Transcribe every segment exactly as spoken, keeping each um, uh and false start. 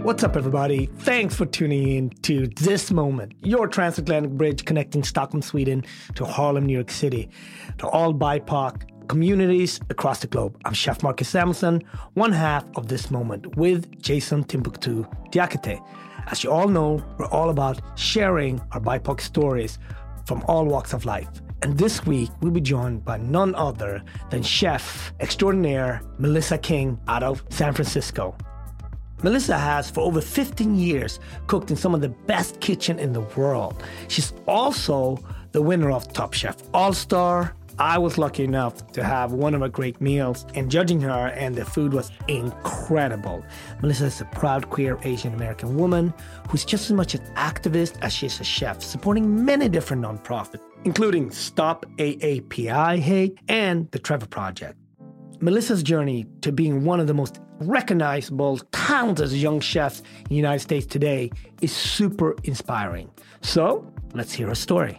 What's up, everybody? Thanks for tuning in to This Moment, your transatlantic bridge connecting Stockholm, Sweden to Harlem, New York City, to all B I P O C communities across the globe. I'm Chef Marcus Samuelsson, one half of This Moment with Jason Timbuktu Diakité. As you all know, we're all about sharing our B I P O C stories from all walks of life. And this week, we'll be joined by none other than chef extraordinaire Melissa King out of San Francisco. Melissa has, for over fifteen years, cooked in some of the best kitchen in the world. She's also the winner of Top Chef All-Star. I was lucky enough to have one of her great meals and judging her, and the food was incredible. Melissa is a proud queer Asian American woman who's just as much an activist as she is a chef, supporting many different nonprofits, including Stop A A P I Hate and the Trevor Project. Melissa's journey to being one of the most recognizable, talented young chefs in the United States today is super inspiring. So, let's hear her story.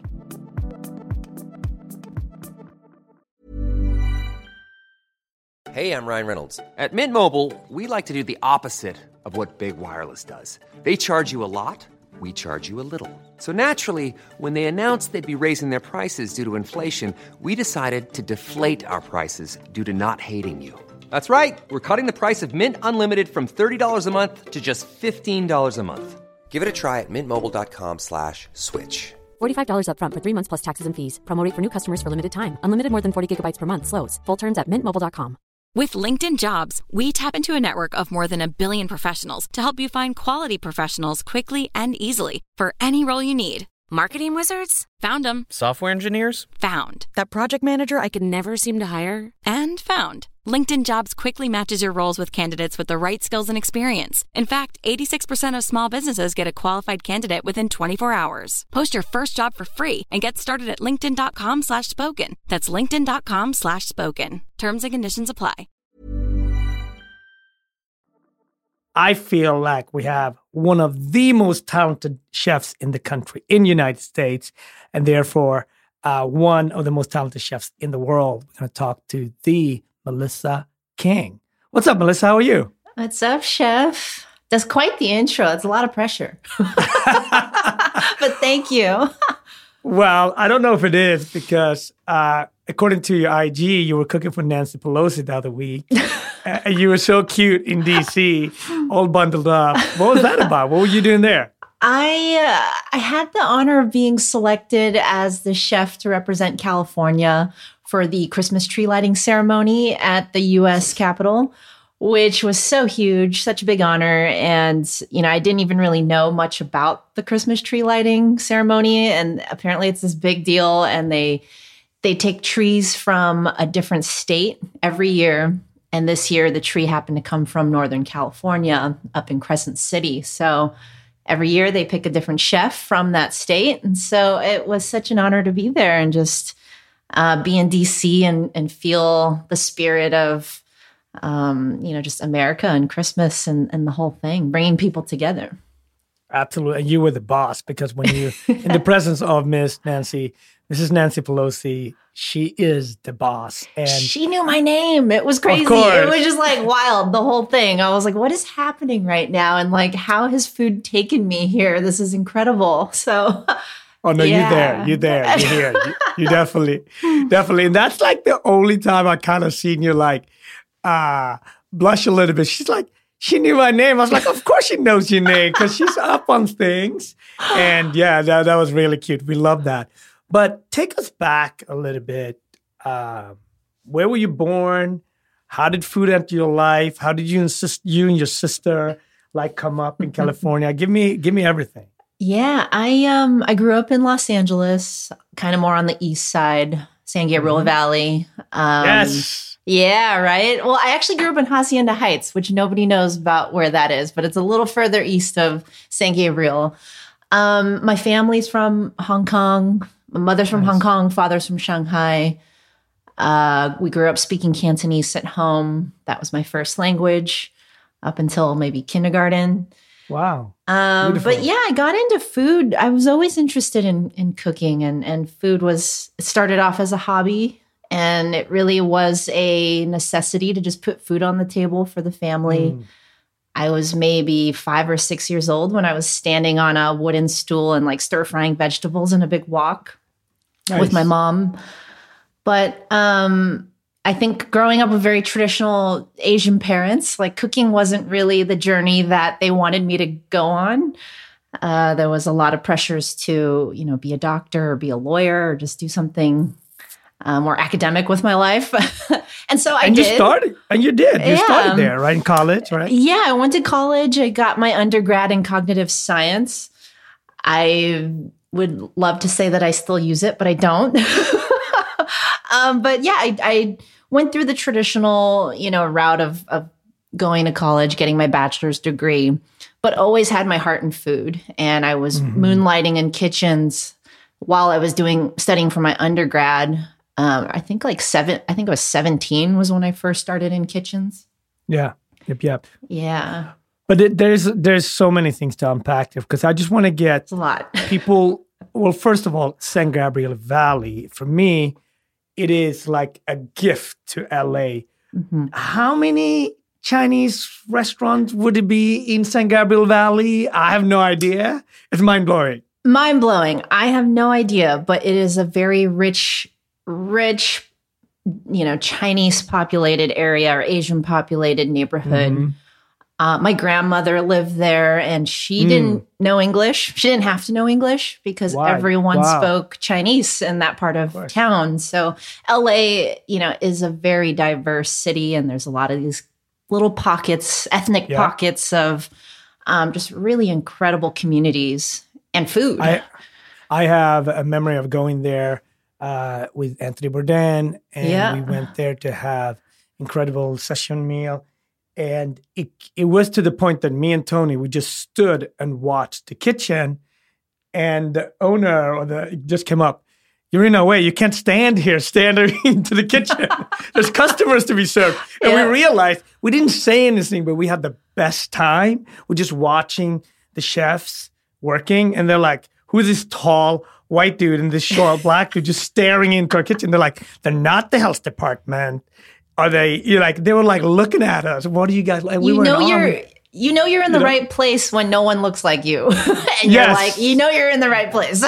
Hey, I'm Ryan Reynolds. At Mint Mobile, we like to do the opposite of what Big Wireless does. They charge you a lot, we charge you a little. So naturally, when they announced they'd be raising their prices due to inflation, we decided to deflate our prices due to not hating you. That's right. We're cutting the price of Mint Unlimited from thirty dollars a month to just fifteen dollars a month. Give it a try at mintmobile.com slash switch. forty-five dollars up front for three months plus taxes and fees. Promo rate for new customers for limited time. Unlimited more than forty gigabytes per month. Slows full terms at mint mobile dot com. With LinkedIn Jobs, we tap into a network of more than a billion professionals to help you find quality professionals quickly and easily for any role you need. Marketing wizards? Found them. Software engineers? Found. That project manager I could never seem to hire? And found. LinkedIn Jobs quickly matches your roles with candidates with the right skills and experience. In fact, eighty-six percent of small businesses get a qualified candidate within twenty-four hours. Post your first job for free and get started at linkedin.com slash spoken. That's linkedin.com slash spoken. Terms and conditions apply. I feel like we have one of the most talented chefs in the country, in the United States, and therefore uh, one of the most talented chefs in the world. We're going to talk to the Melissa King. What's up, Melissa? How are you? What's up, Chef? That's quite the intro. It's a lot of pressure. But thank you. Well, I don't know if it is because uh, according to your I G, you were cooking for Nancy Pelosi the other week. And you were so cute in D C, all bundled up. What was that about? What were you doing there? I uh, I had the honor of being selected as the chef to represent California for the Christmas tree lighting ceremony at the U S Capitol, which was so huge, such a big honor. And, you know, I didn't even really know much about the Christmas tree lighting ceremony. And apparently it's this big deal. And they they take trees from a different state every year. And this year, the tree happened to come from Northern California up in Crescent City. So every year they pick a different chef from that state. And so it was such an honor to be there and just uh, be in D C and, and feel the spirit of, um, you know, just America and Christmas and, and the whole thing, bringing people together. Absolutely. And you were the boss because when you, in the presence of Miss Nancy, Missus Nancy Pelosi, she is the boss. And she knew my name. It was crazy. It was just like wild, the whole thing. I was like, what is happening right now? And like, how has food taken me here? This is incredible. So, oh no, yeah. you're there. You're there. You're here. You, you definitely, definitely. And that's like the only time I kind of seen you like uh, blush a little bit. She's like, she knew my name. I was like, of course she knows your name because she's up on things. And yeah, that, that was really cute. We love that. But take us back a little bit. Uh, where were you born? How did food enter your life? How did you insist you and your sister like come up in California? Give me, give me everything. Yeah, I um I grew up in Los Angeles, kind of more on the east side, San Gabriel mm-hmm. Valley. Um, yes. Yeah, right. Well, I actually grew up in Hacienda Heights, which nobody knows about where that is, but it's a little further east of San Gabriel. Um, my family's from Hong Kong. My mother's from nice. Hong Kong, father's from Shanghai. Uh, we grew up speaking Cantonese at home. That was my first language up until maybe kindergarten. Wow. Um, but yeah, I got into food. I was always interested in in cooking, and, and food was, it started off as a hobby, and it really was a necessity to just put food on the table for the family. Mm. I was maybe five or six years old when I was standing on a wooden stool and like stir frying vegetables in a big wok nice. with my mom. But um, I think growing up with very traditional Asian parents, like cooking wasn't really the journey that they wanted me to go on. Uh, there was a lot of pressures to, you know, be a doctor or be a lawyer or just do something uh, more academic with my life. And so I and did. you started, and you did. You yeah. started there, right, in college, right? Yeah, I went to college. I got my undergrad in cognitive science. I would love to say that I still use it, but I don't. um, but yeah, I, I went through the traditional, you know, route of, of going to college, getting my bachelor's degree, but always had my heart in food. And I was mm-hmm. moonlighting in kitchens while I was doing studying for my undergrad. Um, I think like seven, I think I was seventeen was when I first started in kitchens. Yeah. Yep. Yep. Yeah. But it, there's there's so many things to unpack there because I just want to get it's a lot. people. Well, first of all, San Gabriel Valley, for me, it is like a gift to L A. Mm-hmm. How many Chinese restaurants would it be in San Gabriel Valley? I have no idea. It's mind-blowing. Mind-blowing. I have no idea, but it is a very rich rich, you know, Chinese populated area or Asian populated neighborhood. Mm-hmm. Uh, my grandmother lived there and she mm. didn't know English. She didn't have to know English because Why? everyone wow. spoke Chinese in that part of, of town. So L A, you know, is a very diverse city and there's a lot of these little pockets, ethnic yeah. pockets of um, just really incredible communities and food. I, I have a memory of going there Uh, with Anthony Bourdain, and yeah. we went there to have incredible session meal. And it it was to the point that me and Tony, we just stood and watched the kitchen, and the owner or the it just came up, "You're in our way. You can't stand here. Stand into the kitchen. There's customers to be served." And yeah. we realized we didn't say anything, but we had the best time. We're just watching the chefs working, and they're like, "Who's this tall white dude and this short black dude just staring into our kitchen?" They're like, "They're not the health department. Are they?" You're like, they were like looking at us. What are you guys like? We you were know you're army. you know you're in the you right know? place when no one looks like you, and you're yes. like, you know you're in the right place.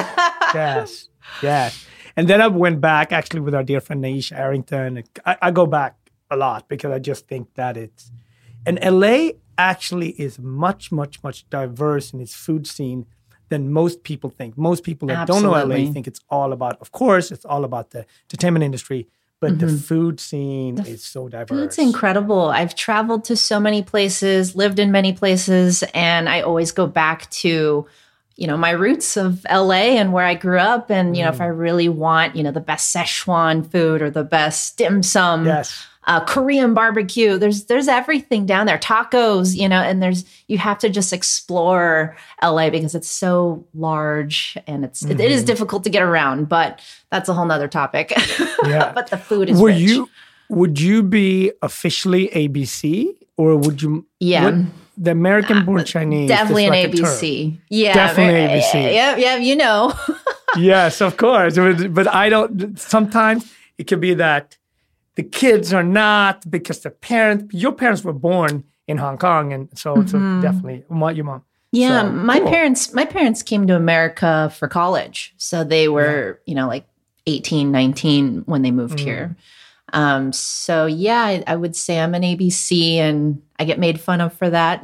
yes, yes. And then I went back actually with our dear friend Naisha Arrington. I, I go back a lot because I just think that it's and L A actually is much, much, much diverse in its food scene than most people think. Most people that Absolutely. don't know L A think it's all about, of course, it's all about the entertainment industry, but mm-hmm. the food scene the is so diverse. Food's incredible. I've traveled to so many places, lived in many places, and I always go back to, you know, my roots of L A and where I grew up. And, you mm. know, if I really want, you know, the best Szechuan food or the best dim sum, yes. Uh, Korean barbecue. There's there's everything down there. Tacos, you know, and there's you have to just explore L A because it's so large and it's mm-hmm. it, it is difficult to get around. But that's a whole nother topic. Yeah. But the food is Were rich. you would you be officially A B C or would you? Yeah. Would, the American Born Chinese. Definitely an A B C. Yeah. Definitely A B C. Yeah, yeah, you know. Yes, of course. But I don't sometimes it could be that the kids are not because the parents, your parents were born in Hong Kong. And so, mm-hmm. so definitely, what your mom? Yeah, so, my cool. parents, my parents came to America for college. So they were, yeah. you know, like eighteen, nineteen when they moved mm. here. Um, so yeah, I, I would say I'm an A B C and I get made fun of for that.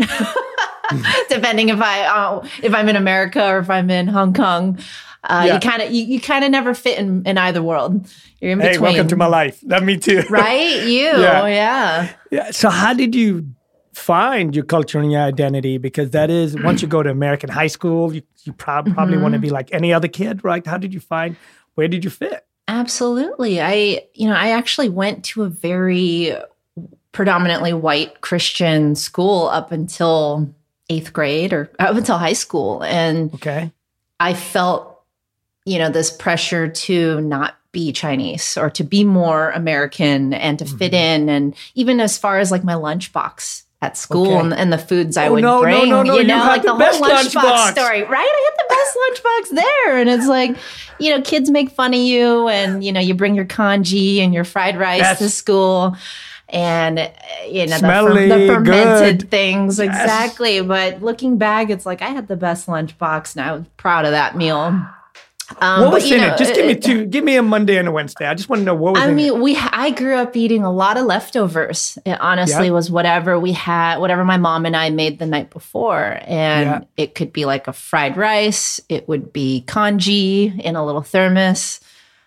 Depending if I, uh, if I'm in America or if I'm in Hong Kong. Uh, yeah. You kind of you, you kind of never fit in, in either world. You're in between. Hey, welcome to my life. That me too. Right? You. yeah. yeah. Yeah. So how did you find your culture and your identity? Because that is, once you go to American high school, you, you prob- probably mm-hmm. want to be like any other kid, right? How did you find, where did you fit? Absolutely. I, you know, I actually went to a very predominantly white Christian school up until eighth grade or up until high school. And okay. I felt you know, this pressure to not be Chinese or to be more American and to mm-hmm. fit in. And even as far as like my lunchbox at school okay. and, and the foods I oh, would no, bring, no, no, no. you know, you like the, the whole lunchbox lunch story, right? I had the best lunchbox there. And it's like, you know, kids make fun of you and, you know, you bring your congee and your fried rice yes. to school. and uh, you know, Smelly, the, fer- the fermented good. things. Yes. Exactly. But looking back, it's like I had the best lunchbox and I was proud of that meal. Um, What was but, you in know, it? Just give me two. Give me a Monday and a Wednesday. I just want to know what was I in mean, it. we I grew up eating a lot of leftovers. It honestly Yeah. was whatever we had, whatever my mom and I made the night before. And Yeah. it could be like a fried rice. It would be congee in a little thermos.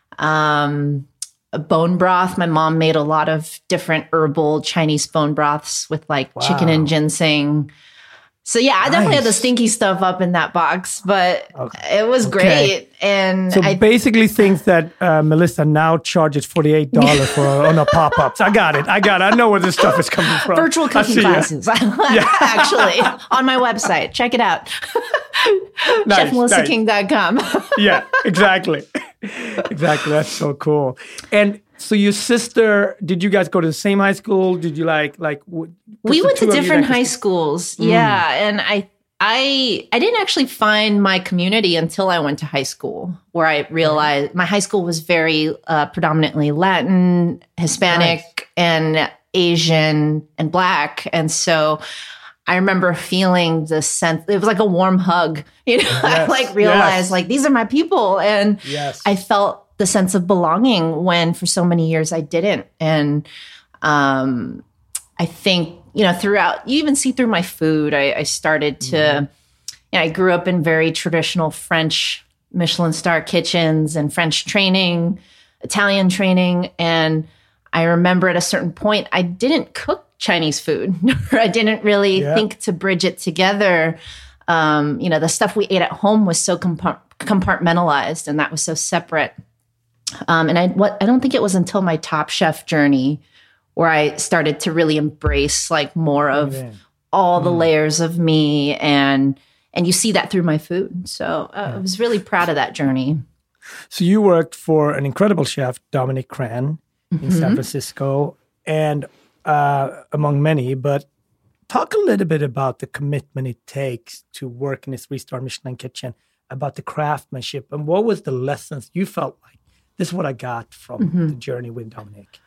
Um, a bone broth. My mom made a lot of different herbal Chinese bone broths with like chicken Wow. and ginseng. So yeah, I definitely had the Nice. stinky stuff up in that box, but it was Okay. great. And So I basically, things that uh, Melissa now charges forty-eight dollars for on her pop-ups. I got it. I got it. I know where this stuff is coming from. virtual I cooking see ya. classes, actually, on my website. Check it out. Nice, chef melissa nice. king dot com. Yeah, exactly. Exactly. That's so cool. And so your sister, did you guys go to the same high school? Did you like, like, w- We the went two to of you different that- high schools. Yeah. And I, I, I didn't actually find my community until I went to high school, where I realized my high school was very uh, predominantly Latin, Hispanic, Nice. and Asian and Black. And so I remember feeling the sense, it was like a warm hug, you know, I Yes, like realized yes. like, these are my people. And Yes. I felt the sense of belonging when for so many years I didn't. And um, I think, you know, throughout, you even see through my food, I, I started to, Mm-hmm. you know, I grew up in very traditional French Michelin star kitchens and French training, Italian training. And I remember at a certain point, I didn't cook Chinese food. I didn't really Yeah. think to bridge it together. Um, you know, the stuff we ate at home was so compart- compartmentalized, and that was so separate. Um, and I, what I don't think it was until my Top Chef journey where I started to really embrace like more of all the layers of me, and and you see that through my food. So uh, I was really proud of that journey. So you worked for an incredible chef, Dominic Cran, in Mm-hmm. San Francisco, and uh, among many. But talk a little bit about the commitment it takes to work in a three-star Michelin kitchen, about the craftsmanship, and what was the lessons you felt like, this is what I got from Mm-hmm. the journey with Dominic?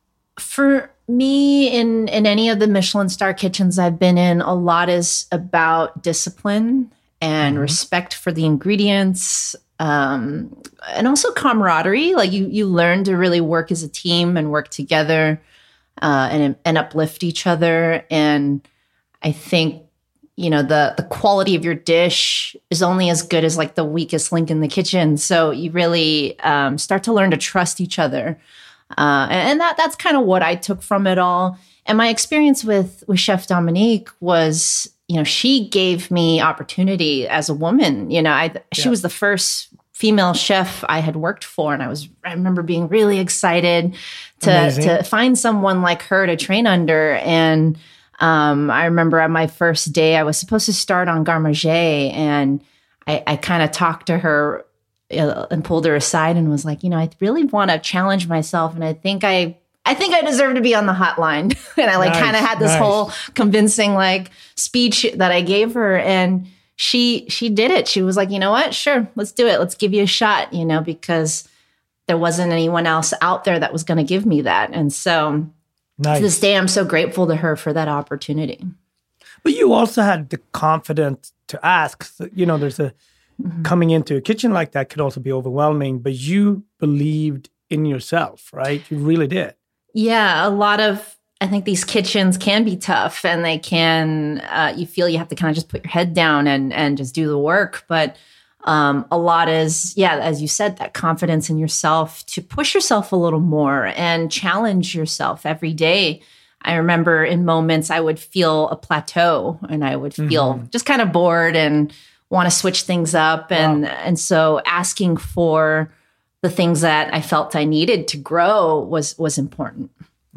For me, in in any of the Michelin star kitchens I've been in, a lot is about discipline and respect for the ingredients, um, and also camaraderie. Like you, you learn to really work as a team and work together, uh, and and uplift each other. And I think, you know, the the quality of your dish is only as good as like the weakest link in the kitchen. So you really um, start to learn to trust each other. Uh, and that that's kind of what I took from it all. And my experience with with Chef Dominique was, you know, she gave me opportunity as a woman. You know, I she Yeah. was the first female chef I had worked for, and I was I remember being really excited to Amazing. to find someone like her to train under. And um, I remember on my first day, I was supposed to start on garde manger, and I, I kind of talked to her uh, and pulled her aside and was like, you know, I really want to challenge myself, and I think I, I think I deserve to be on the hotline. And I like Nice, kind of had this nice. whole convincing like speech that I gave her, and she she did it. She was like, you know what, sure, let's do it. Let's give you a shot. You know, because there wasn't anyone else out there that was going to give me that, and so Nice. to this day, I'm so grateful to her for that opportunity. But you also had the confidence to ask. So, you know, there's a Mm-hmm. coming into a kitchen like that could also be overwhelming, but you believed in yourself, right? You really did. Yeah, a lot of, I think these kitchens can be tough, and they can, uh, you feel you have to kind of just put your head down and, and just do the work. But um, a lot is, yeah, as you said, that confidence in yourself to push yourself a little more and challenge yourself every day. I remember in moments I would feel a plateau, and I would feel Mm-hmm. just kind of bored and want to switch things up. And, and so asking for the things that I felt I needed to grow was, was important.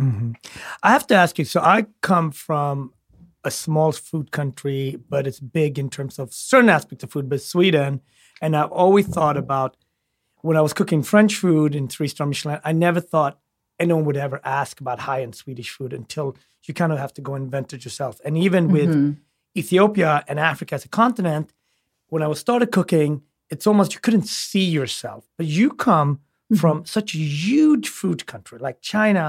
I have to ask you, so I come from a small food country, but it's big in terms of certain aspects of food, but Sweden. And I've always thought about when I was cooking French food in three-star Michelin, I never thought anyone would ever ask about high-end Swedish food until you kind of have to go invent it yourself. And even with Ethiopia and Africa as a continent, when I was started cooking, it's almost you couldn't see yourself. But you come from such a huge food country like China,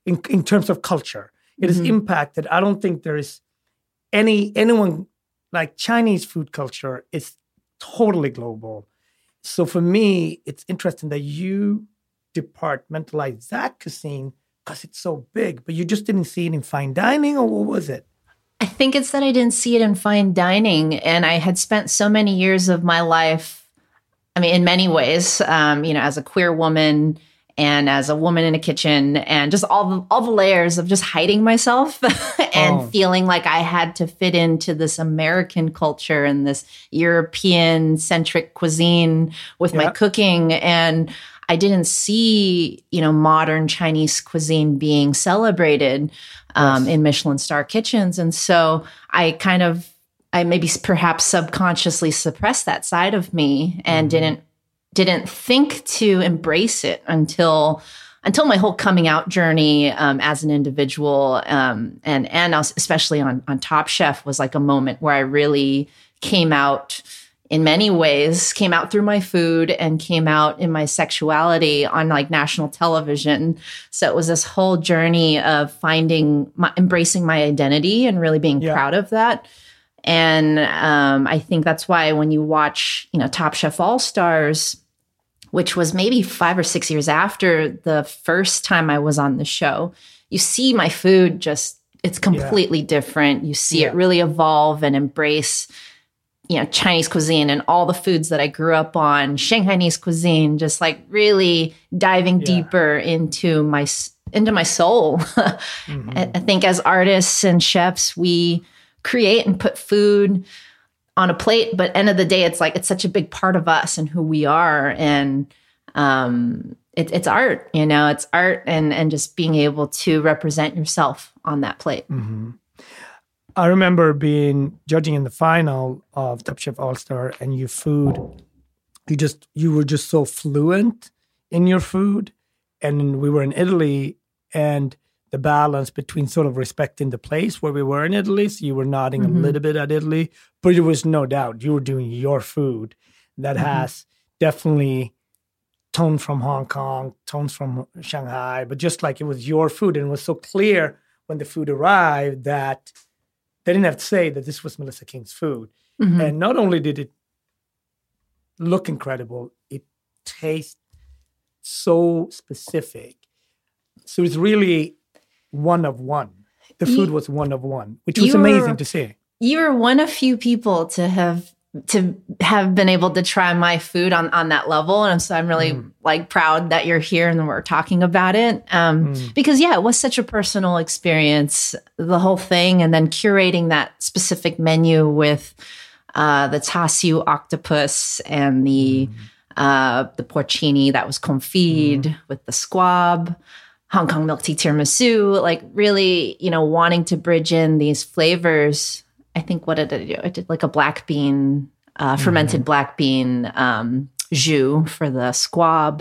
in, in terms of culture. It mm-hmm. has impacted. I don't think there is any anyone like Chinese food culture is totally global. So for me, it's interesting that you departmentalize that cuisine because it's so big, but you just didn't see it in fine dining, or what was it? I think it's that I didn't see it in fine dining, and I had spent so many years of my life, I mean, in many ways, um, you know, as a queer woman and as a woman in a kitchen, and just all the, all the layers of just hiding myself and oh. feeling like I had to fit into this American culture and this European-centric cuisine with yeah. my cooking. And I didn't see, you know, modern Chinese cuisine being celebrated um, yes. in Michelin star kitchens. And so I kind of, I maybe perhaps subconsciously suppressed that side of me and mm-hmm. didn't didn't think to embrace it until until my whole coming out journey um, as an individual, um, and and especially on on Top Chef was like a moment where I really came out in many ways, came out through my food and came out in my sexuality on like national television. So it was this whole journey of finding, my, embracing my identity and really being yeah. proud of that. And um, I think that's why when you watch, you know, Top Chef All Stars, which was maybe five or six years after the first time I was on the show, you see my food just, it's completely yeah. different. You see yeah. it really evolve and embrace, you know, Chinese cuisine and all the foods that I grew up on, Shanghainese cuisine, just like really diving yeah. deeper into my, into my soul. mm-hmm. I think as artists and chefs, we create and put food on a plate, but end of the day, it's like, it's such a big part of us and who we are. And um, it, it's art, you know, it's art and, and just being able to represent yourself on that plate. Mm-hmm. I remember being judging in the final of Top Chef All-Star, and your food, you just, you were just so fluent in your food. And we were in Italy, and the balance between sort of respecting the place where we were in Italy. So you were nodding mm-hmm. a little bit at Italy, but there was no doubt you were doing your food that mm-hmm. has definitely tones from Hong Kong, tones from Shanghai, but just like it was your food. And it was so clear when the food arrived that they didn't have to say that this was Melissa King's food. Mm-hmm. And not only did it look incredible, it tastes so specific. So it's really one of one. The food you, was one of one, which was amazing were, to see. You were one of few people to have to have been able to try my food on, on that level. And so I'm really mm. like proud that you're here and we're talking about it. Um, mm. Because yeah, it was such a personal experience, the whole thing. And then curating that specific menu with uh, the Tassiu octopus and the, mm. uh, the porcini that was confit mm. with the squab, Hong Kong milk tea tiramisu, like really, you know, wanting to bridge in these flavors. I think, what did I do? I did like a black bean, uh, fermented mm-hmm. black bean um, jus for the squab.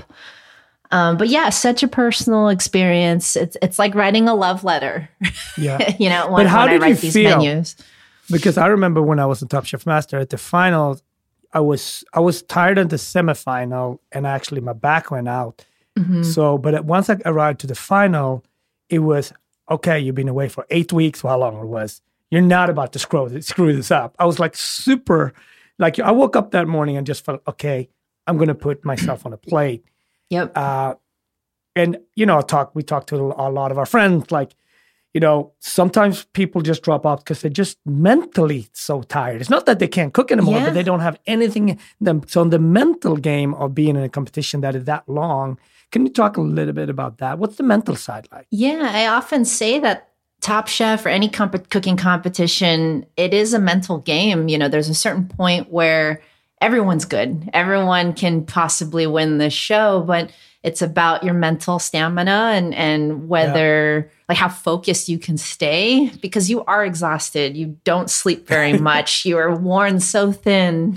Um, but yeah, such a personal experience. It's it's like writing a love letter. Yeah, you know, when, but how when did I write you these feel? menus. Because I remember when I was a Top Chef Master at the final, I was I was tired of the semifinal, and actually my back went out. Mm-hmm. So, but once I arrived to the final, it was okay. You've been away for eight weeks. How long it was? You're not about to screw, screw this up. I was like super, like I woke up that morning and just felt, okay, I'm going to put myself on a plate. Yep. Uh, and, you know, talk, we talked to a lot of our friends, like, you know, sometimes people just drop off because they're just mentally so tired. It's not that they can't cook anymore, yeah. but they don't have anything in them. So in the mental game of being in a competition that is that long, can you talk a little bit about that? What's the mental side like? Yeah, I often say that Top Chef or any comp- cooking competition, it is a mental game. You know, there's a certain point where everyone's good. Everyone can possibly win this show, but it's about your mental stamina and, and whether, yeah. like how focused you can stay, because you are exhausted. You don't sleep very much. You are worn so thin.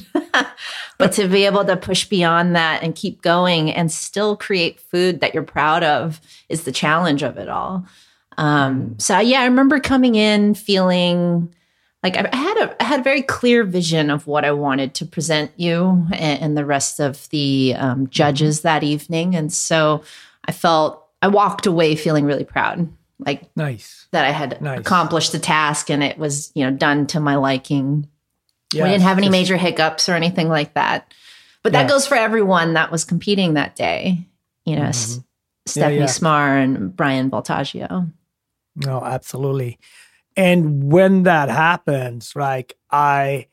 But to be able to push beyond that and keep going and still create food that you're proud of is the challenge of it all. Um, so yeah, I remember coming in feeling like I had a I had a very clear vision of what I wanted to present you and, and the rest of the um, judges that evening, and so I felt I walked away feeling really proud. like nice that I had nice. accomplished the task and it was, you know, done to my liking. Yes, we didn't have any just, major hiccups or anything like that. But that yes. goes for everyone that was competing that day. You know, mm-hmm. S- Stephanie yeah, yeah. Smar and Brian Baltaggio. No, absolutely. And when that happens, like I,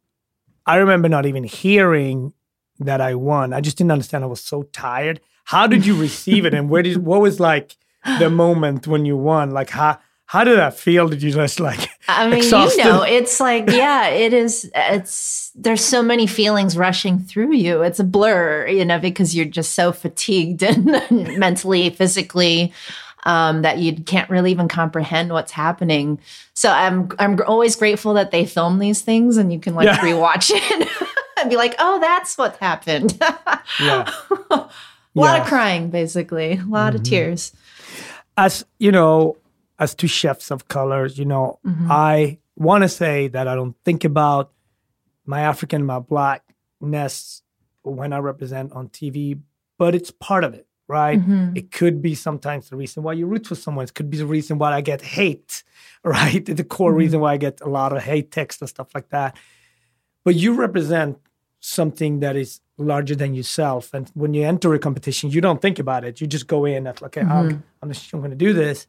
I remember not even hearing that I won. I just didn't understand. I was so tired. How did you receive it? And where did, what was like the moment when you won? Like how, how did that feel? Did you just like, I mean, exhausted? You know, it's like, yeah, it is. It's, there's so many feelings rushing through you. It's a blur, you know, because you're just so fatigued and mentally, physically, um, that you can't really even comprehend what's happening. So I'm, I'm always grateful that they film these things and you can like yeah. rewatch it and be like, oh, that's what happened. yeah. A lot yes. of crying, basically, a lot mm-hmm. of tears. As you know, as two chefs of colors, you know, mm-hmm. I want to say that I don't think about my African, my Blackness when I represent on T V, but it's part of it, right? Mm-hmm. It could be sometimes the reason why you root for someone. It could be the reason why I get hate, right? The core mm-hmm. reason why I get a lot of hate text and stuff like that. But you represent something that is larger than yourself. And when you enter a competition, you don't think about it. You just go in at like, okay, mm-hmm. I'm, I'm, just, I'm going to do this.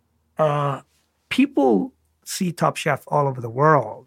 Uh, people see Top Chef all over the world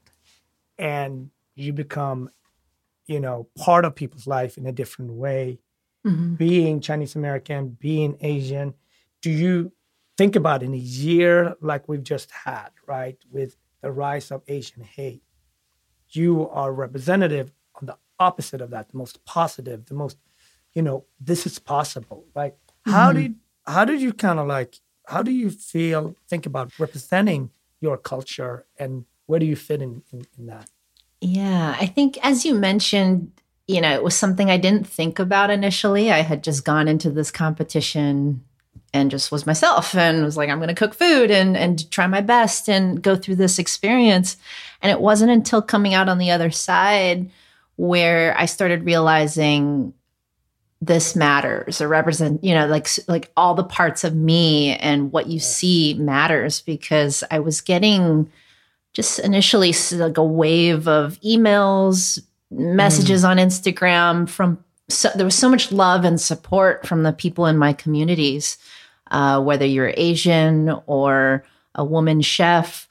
and you become, you know, part of people's life in a different way. Mm-hmm. Being Chinese American, being Asian, do you think about in a year like we've just had, right, with the rise of Asian hate, you are representative on the opposite of that, the most positive, the most, you know, this is possible, right? Mm-hmm. How did how did you kind of like, how do you feel, think about representing your culture and where do you fit in, in, in that? Yeah, I think as you mentioned, you know, it was something I didn't think about initially. I had just gone into this competition and just was myself and was like, I'm going to cook food and, and try my best and go through this experience. And it wasn't until coming out on the other side where I started realizing this matters or represent, you know, like, like all the parts of me and what you see matters, because I was getting just initially like a wave of emails, messages mm. on Instagram from, so, there was so much love and support from the people in my communities, uh, whether you're Asian or a woman chef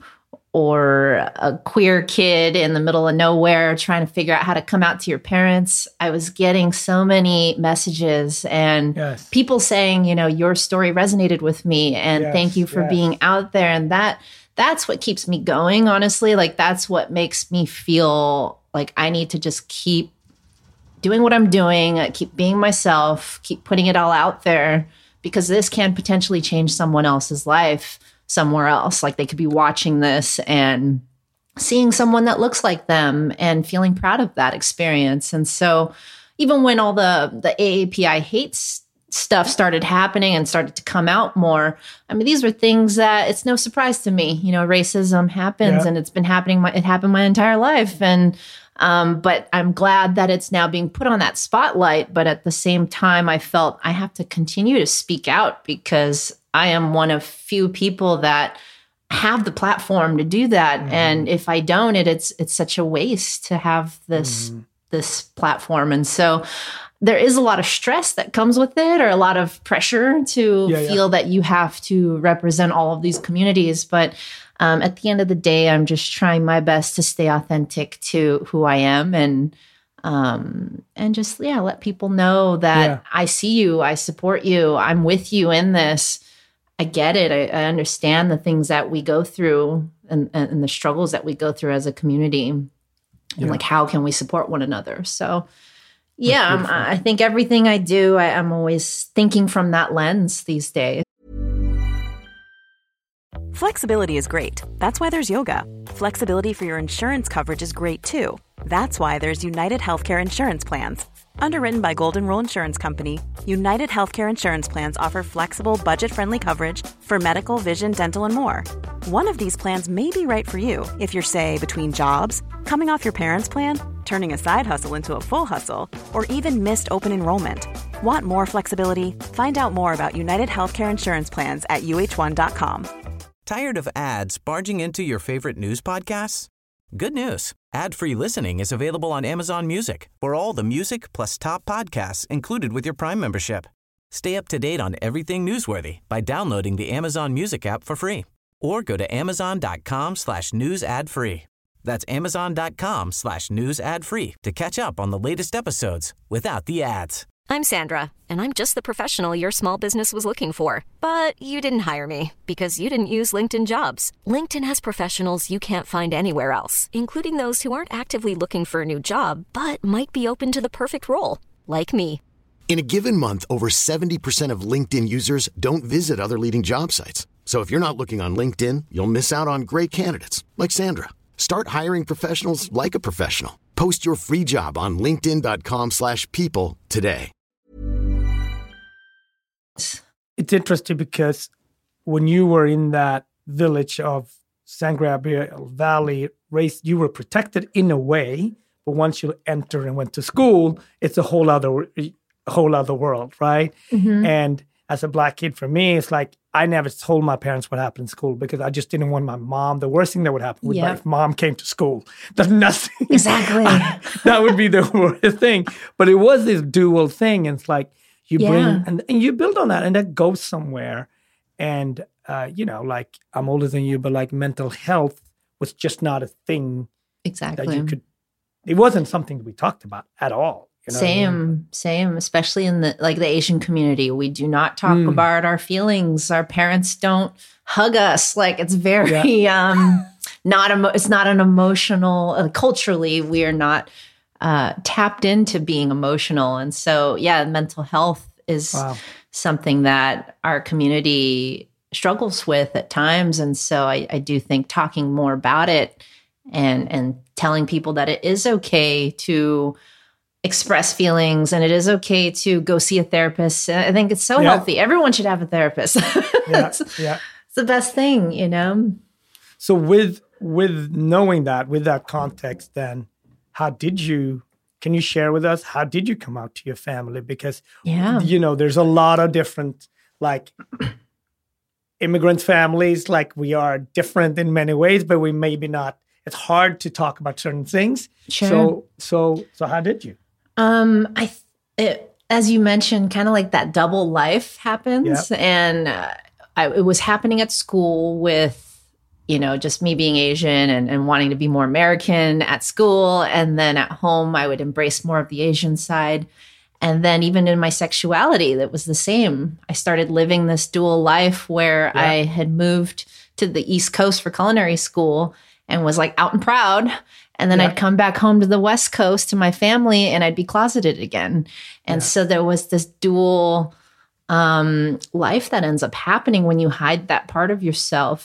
or a queer kid in the middle of nowhere trying to figure out how to come out to your parents. I was getting so many messages and yes. people saying, you know, your story resonated with me and yes, thank you for yes. being out there. And that that's what keeps me going, honestly. Like that's what makes me feel like I need to just keep doing what I'm doing, keep being myself, keep putting it all out there, because this can potentially change someone else's life somewhere else. Like they could be watching this and seeing someone that looks like them and feeling proud of that experience. And so even when all the, the A A P I hate stuff started happening and started to come out more, I mean, these were things that it's no surprise to me. You know, racism happens yeah. and it's been happening. My, it happened my entire life. And Um, but I'm glad that it's now being put on that spotlight. But at the same time, I felt I have to continue to speak out because I am one of few people that have the platform to do that. Mm-hmm. And if I don't, it, it's it's such a waste to have this mm-hmm. this platform. And so there is a lot of stress that comes with it, or a lot of pressure to yeah, feel yeah. that you have to represent all of these communities. But Um, at the end of the day, I'm just trying my best to stay authentic to who I am and um, and just, yeah, let people know that yeah. I see you, I support you, I'm with you in this. I get it. I, I understand the things that we go through and, and the struggles that we go through as a community. And yeah. like, how can we support one another? So, yeah, um, I think everything I do, I, I'm always thinking from that lens these days. Flexibility is great. That's why there's yoga. Flexibility for your insurance coverage is great too. That's why there's United Healthcare Insurance Plans. Underwritten by Golden Rule Insurance Company, United Healthcare Insurance Plans offer flexible, budget-friendly coverage for medical, vision, dental, and more. One of these plans may be right for you if you're, say, between jobs, coming off your parents' plan, turning a side hustle into a full hustle, or even missed open enrollment. Want more flexibility? Find out more about United Healthcare Insurance Plans at U H one dot com. Tired of ads barging into your favorite news podcasts? Good news. Ad-free listening is available on Amazon Music for all the music plus top podcasts included with your Prime membership. Stay up to date on everything newsworthy by downloading the Amazon Music app for free or go to amazon.com slash news ad free. That's amazon.com slash news ad free to catch up on the latest episodes without the ads. I'm Sandra, and I'm just the professional your small business was looking for. But you didn't hire me because you didn't use LinkedIn Jobs. LinkedIn has professionals you can't find anywhere else, including those who aren't actively looking for a new job, but might be open to the perfect role, like me. In a given month, over seventy percent of LinkedIn users don't visit other leading job sites. So if you're not looking on LinkedIn, you'll miss out on great candidates like Sandra. Start hiring professionals like a professional. Post your free job on linkedin.com slash people today. It's interesting because when you were in that village of San Gabriel Valley, raised, you were protected in a way, but once you enter and went to school, it's a whole other, a whole other world, right? Mm-hmm. And as a Black kid, for me, it's like I never told my parents what happened in school because I just didn't want my mom. The worst thing that would happen would be if mom came to school. There's nothing. Exactly. I, that would be the worst thing. But it was this dual thing. And it's like you yeah. bring, and, and you build on that and that goes somewhere. And, uh, you know, like I'm older than you, but like mental health was just not a thing. Exactly. That you could, it wasn't something that we talked about at all. You know same, I mean? same, especially in the like the Asian community. We do not talk mm. about our feelings. Our parents don't hug us. Like it's very yeah. um, not emo- it's not an emotional. Uh, culturally, we are not uh, tapped into being emotional, and so yeah, mental health is wow. something that our community struggles with at times. And so I, I do think talking more about it and and telling people that it is okay to express feelings and it is okay to go see a therapist. I think it's so yeah. healthy. Everyone should have a therapist. yeah, it's, yeah. it's the best thing, you know? So with with knowing that, with that context, then how did you, can you share with us, how did you come out to your family? Because, yeah. you know, there's a lot of different, like, immigrant families, like we are different in many ways, but we maybe not, it's hard to talk about certain things. Sure. So, so, so how did you? Um, I, th- it, as you mentioned, kind of like that double life happens. Yep. And uh, I, it was happening at school with, you know, just me being Asian and, and wanting to be more American at school. And then at home, I would embrace more of the Asian side. And then even in my sexuality, that was the same. I started living this dual life where yep. I had moved to the East Coast for culinary school and was like out and proud. And then yeah. I'd come back home to the West Coast to my family and I'd be closeted again. And yeah. so there was this dual um, life that ends up happening when you hide that part of yourself.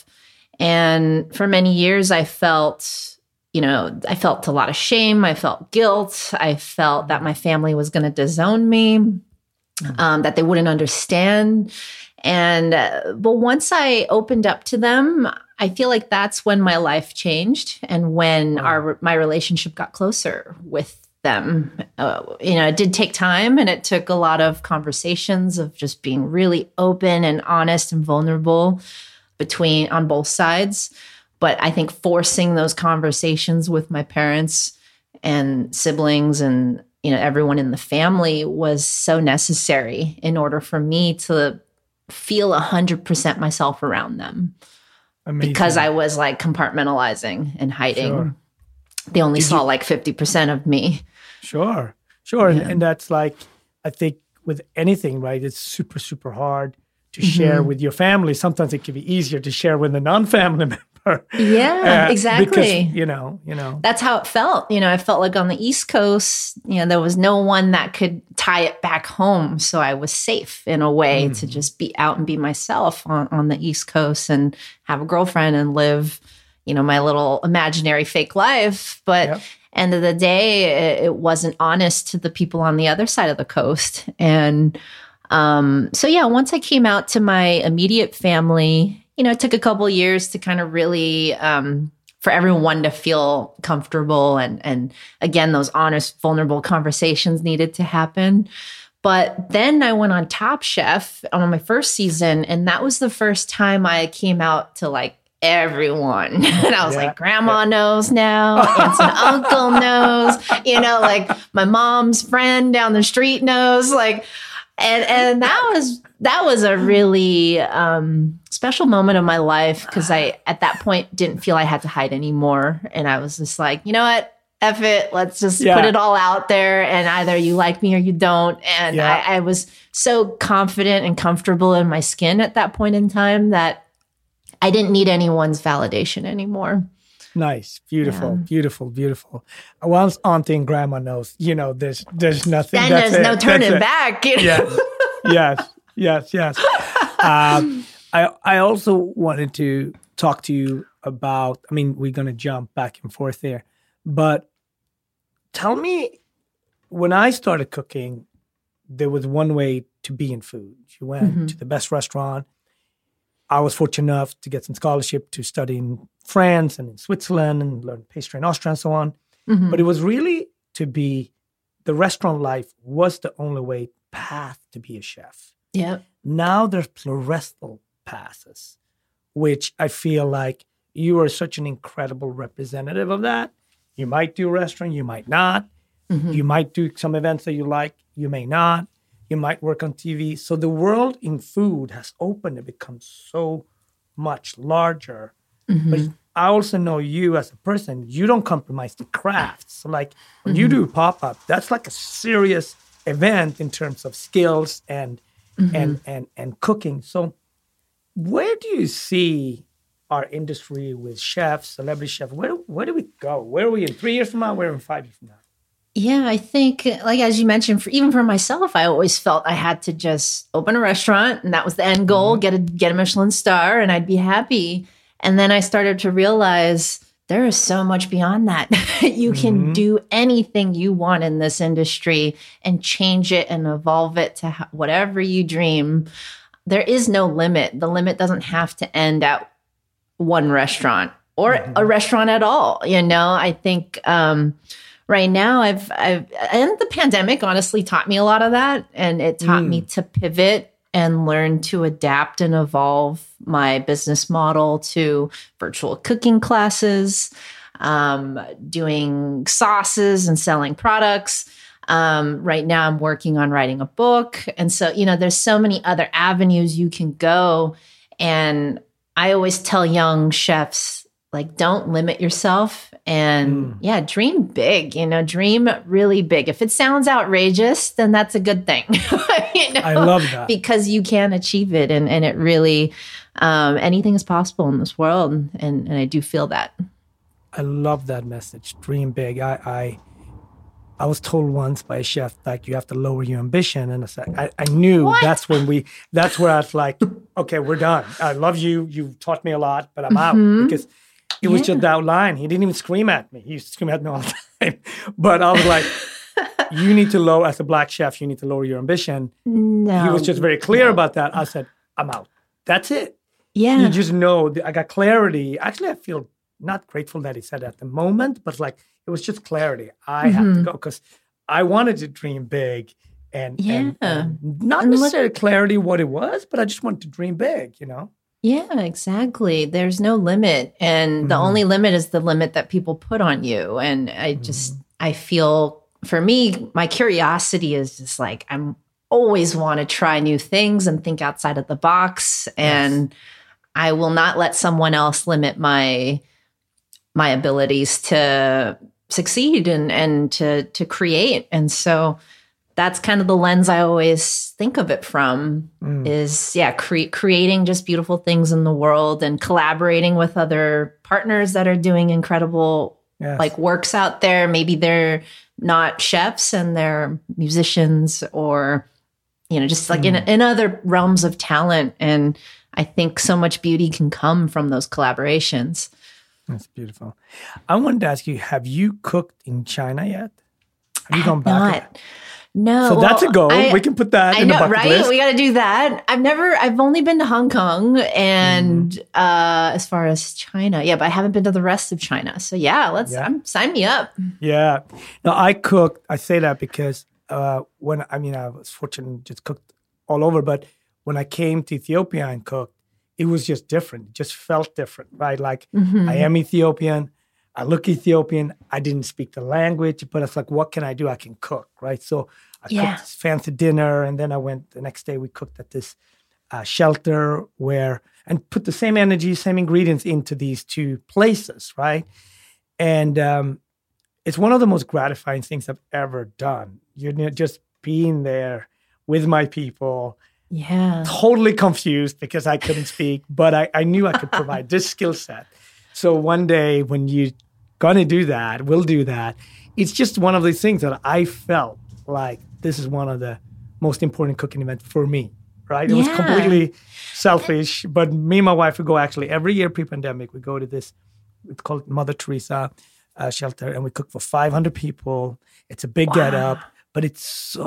And for many years, I felt, you know, I felt a lot of shame. I felt guilt. I felt that my family was going to disown me, mm-hmm. um, that they wouldn't understand. And, uh, but once I opened up to them, I feel like that's when my life changed and when our my relationship got closer with them. Uh, you know, it did take time and it took a lot of conversations of just being really open and honest and vulnerable between on both sides. But I think forcing those conversations with my parents and siblings and, you know, everyone in the family was so necessary in order for me to feel one hundred percent myself around them. Amazing. Because I was like compartmentalizing and hiding. Sure. They only Did saw you... like fifty percent of me. Sure, sure. Yeah. And, and that's like, I think with anything, right, it's super, super hard to mm-hmm. share with your family. Sometimes it can be easier to share with a non-family member. Yeah, uh, exactly. Because, you know, you know. That's how it felt. You know, I felt like on the East Coast, you know, there was no one that could tie it back home. So I was safe in a way mm. to just be out and be myself on, on the East Coast and have a girlfriend and live, you know, my little imaginary fake life. But yep. end of the day, it, it wasn't honest to the people on the other side of the coast. And um, so, yeah, once I came out to my immediate family, you know, it took a couple of years to kind of really, um, for everyone to feel comfortable. And, and again, those honest, vulnerable conversations needed to happen. But then I went on Top Chef on my first season, and that was the first time I came out to like everyone. And I was yeah. like, grandma knows now, aunts and uncle knows, you know, like my mom's friend down the street knows, like, and, and that was, that was a really um, special moment of my life. Cause I, at that point didn't feel I had to hide anymore. And I was just like, you know what? F it. Let's just yeah. put it all out there. And either you like me or you don't. And yeah. I, I was so confident and comfortable in my skin at that point in time that I didn't need anyone's validation anymore. Nice. Beautiful, yeah. beautiful, beautiful. Once auntie and grandma knows, you know, there's there's nothing. Then that's there's it. no turning that's back. You know? Yes, yes, yes, yes. Um, I I also wanted to talk to you about, I mean, we're going to jump back and forth there, but tell me, when I started cooking, there was one way to be in food. You went mm-hmm. to the best restaurant. I was fortunate enough to get some scholarship to study in France and in Switzerland and learn pastry in Austria and so on. Mm-hmm. But it was really to be, the restaurant life was the only way path to be a chef. Yeah. Now there's pluralistic paths, which I feel like you are such an incredible representative of that. You might do a restaurant, you might not. Mm-hmm. You might do some events that you like, you may not. You might work on T V. So the world in food has opened and become so much larger. Mm-hmm. But I also know you as a person, you don't compromise the crafts. So like when mm-hmm. you do pop-up, that's like a serious event in terms of skills and mm-hmm. and and and cooking. So where do you see our industry with chefs, celebrity chefs? Where where do we go? Where are we in three years from now? Where are we in five years from now? Yeah, I think, like, as you mentioned, for, even for myself, I always felt I had to just open a restaurant and that was the end goal, mm-hmm. get a get a Michelin star and I'd be happy. And then I started to realize there is so much beyond that. You can mm-hmm. do anything you want in this industry and change it and evolve it to ha- whatever you dream. There is no limit. The limit doesn't have to end at one restaurant or mm-hmm. a restaurant at all. You know, I think... Um, Right now, I've, I've, and the pandemic honestly taught me a lot of that. And it taught mm. me to pivot and learn to adapt and evolve my business model to virtual cooking classes, um, doing sauces and selling products. Um, right now, I'm working on writing a book. And so, you know, there's so many other avenues you can go. And I always tell young chefs, like, don't limit yourself and mm. yeah, dream big, you know, dream really big. If it sounds outrageous, then that's a good thing. you know? I love that. Because you can achieve it. And, and it really, um, anything is possible in this world. And, and I do feel that. I love that message. Dream big. I, I, I was told once by a chef, like, you have to lower your ambition. And I said, I, I knew what? that's when we, that's where I was like, okay, we're done. I love you. You've taught me a lot, but I'm mm-hmm. out because it was yeah. just that line. He didn't even scream at me. He used to scream at me all the time. But I was like, you need to lower, as a black chef, you need to lower your ambition. No. He was just very clear no. about that. I said, I'm out. That's it. Yeah. You just know, I got clarity. Actually, I feel not grateful that he said it at the moment, but like, it was just clarity. I mm-hmm. had to go because I wanted to dream big and, yeah. and, and not and necessarily look- clarity what it was, but I just wanted to dream big, you know? Yeah, exactly. There's no limit. And mm-hmm. the only limit is the limit that people put on you. And I just, mm-hmm. I feel, for me, my curiosity is just like, I'm always want to try new things and think outside of the box. And yes. I will not let someone else limit my, my abilities to succeed and, and to, to create. And so that's kind of the lens I always think of it from mm. is, yeah, cre- creating just beautiful things in the world and collaborating with other partners that are doing incredible yes. like works out there. Maybe they're not chefs and they're musicians or, you know, just like mm. in, in other realms of talent. And I think so much beauty can come from those collaborations. That's beautiful. I wanted to ask you, have you cooked in China yet? Have you I gone have back? Not. No. So well, that's a goal. I, we can put that I in know, the bucket right? list. We got to do that. I've never, I've only been to Hong Kong and mm. uh, as far as China. Yeah, but I haven't been to the rest of China. So yeah, let's, yeah. Um, sign me up. Yeah. No, I cooked. I say that because uh, when I mean I was fortunate just cooked all over, but when I came to Ethiopia and cooked, it was just different. It just felt different, right? Like Mm-hmm. I am Ethiopian, I look Ethiopian, I didn't speak the language, but it's like, what can I do? I can cook, right? So I Yeah. cooked this fancy dinner, and then I went the next day. We cooked at this uh, shelter where and put the same energy, same ingredients into these two places, right? And um, it's one of the most gratifying things I've ever done. You're ne- just being there with my people, Yeah. totally confused because I couldn't speak, but I, I knew I could provide this skill set. So one day when you're going to do that, we'll do that. It's just one of these things that I felt like this is one of the most important cooking events for me, right? It was Yeah. completely selfish, but me and my wife would go actually every year pre-pandemic, we go to this, it's called Mother Teresa uh, shelter, and we cook for five hundred people. It's a big get up, but it's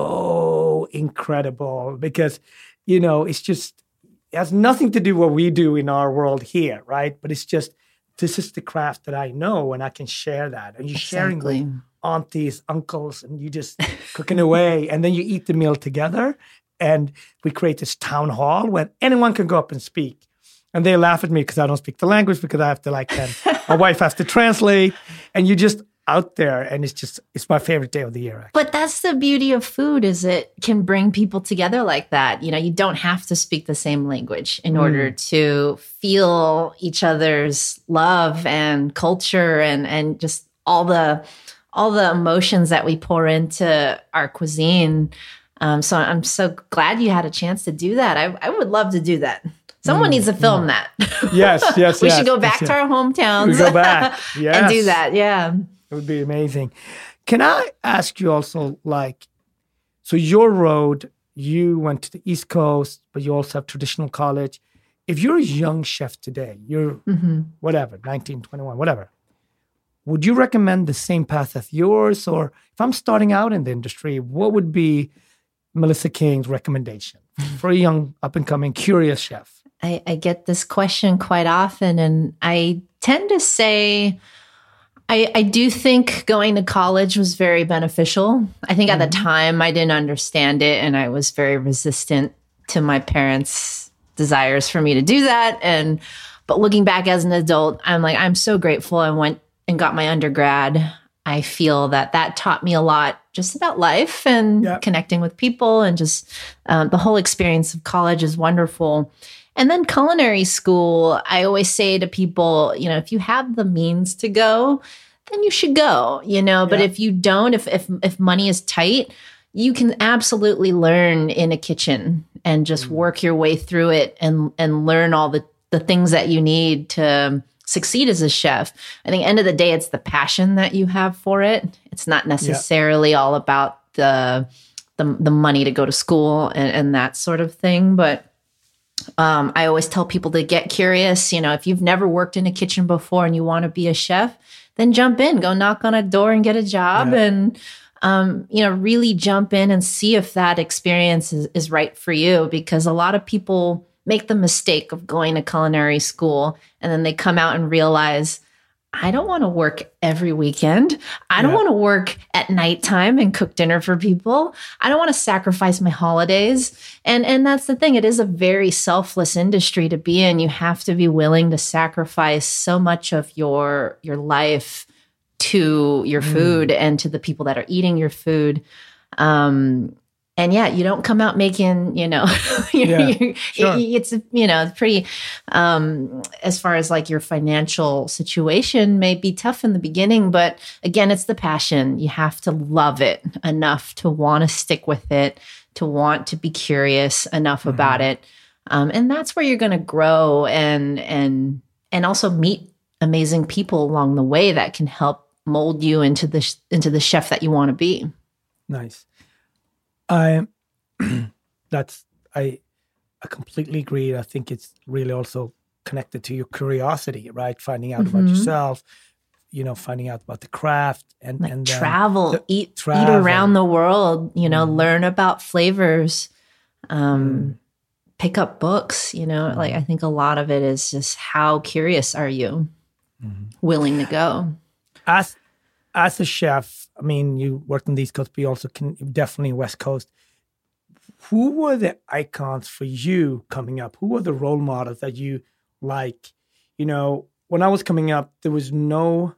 so incredible because, you know, it's just, it has nothing to do with what we do in our world here, right? But it's just, this is the craft that I know and I can share that. And you're sharing Exactly. with aunties, uncles, and you just cooking away. And then you eat the meal together. And we create this town hall where anyone can go up and speak. And they laugh at me because I don't speak the language because I have to like, then my wife has to translate. And you just out there, and it's just, it's my favorite day of the year. Actually. But that's the beauty of food, is it can bring people together like that. You know, you don't have to speak the same language in order to feel each other's love and culture and and just all the all the emotions that we pour into our cuisine. Um, so I'm so glad you had a chance to do that. I, I would love to do that. Someone needs to film that. Yes, yes, we yes, should go back yes, to yes. our hometowns. We go back. Yes. and do that. Yeah. It would be amazing. Can I ask you also, like, so your road, you went to the East Coast, but you also have traditional college. If you're a young chef today, you're Mm-hmm. whatever, nineteen, twenty-one, whatever, would you recommend the same path as yours? Or if I'm starting out in the industry, what would be Melissa King's recommendation for a young, up-and-coming, curious chef? I, I get this question quite often, and I tend to say, I, I do think going to college was very beneficial. I think at the time I didn't understand it, and I was very resistant to my parents' desires for me to do that. And but looking back as an adult, I'm like, I'm so grateful I went and got my undergrad. I feel that that taught me a lot just about life and Yeah. connecting with people, and just um, the whole experience of college is wonderful. And then culinary school, I always say to people, you know, if you have the means to go, then you should go, you know, but Yeah. if you don't, if, if, if money is tight, you can absolutely learn in a kitchen and just work your way through it and, and learn all the, the things that you need to succeed as a chef. I think end of the day, it's the passion that you have for it. It's not necessarily all about the, the, the money to go to school and, and that sort of thing. But Um, I always tell people to get curious. You know, if you've never worked in a kitchen before and you want to be a chef, then jump in, go knock on a door and get a job, Yeah. and, um, you know, really jump in and see if that experience is, is right for you. Because a lot of people make the mistake of going to culinary school and then they come out and realize, I don't want to work every weekend. I don't Yeah. want to work at nighttime and cook dinner for people. I don't want to sacrifice my holidays. And and that's the thing. It is a very selfless industry to be in. You have to be willing to sacrifice so much of your your life to your food and to the people that are eating your food. Um, and yeah, you don't come out making, you know, you're, Yeah, you're, sure. it- it's, you know, pretty, um, as far as like your financial situation may be tough in the beginning, but again, it's the passion. You have to love it enough to want to stick with it, to want to be curious enough about it. Um, and that's where you're going to grow and, and, and also meet amazing people along the way that can help mold you into the, sh- into the chef that you want to be. Nice. I that's I I completely agree. I think it's really also connected to your curiosity, right? Finding out about Mhm. yourself, you know, finding out about the craft and Like and then travel, the- eat, travel. eat around the world, you know, Mhm. learn about flavors, um, pick up books, you know, like I think a lot of it is just how curious are you, willing to go. As as a chef, I mean, you worked on the East Coast, but you also can definitely West Coast. Who were the icons for you coming up? Who were the role models that you like? You know, when I was coming up, there was no,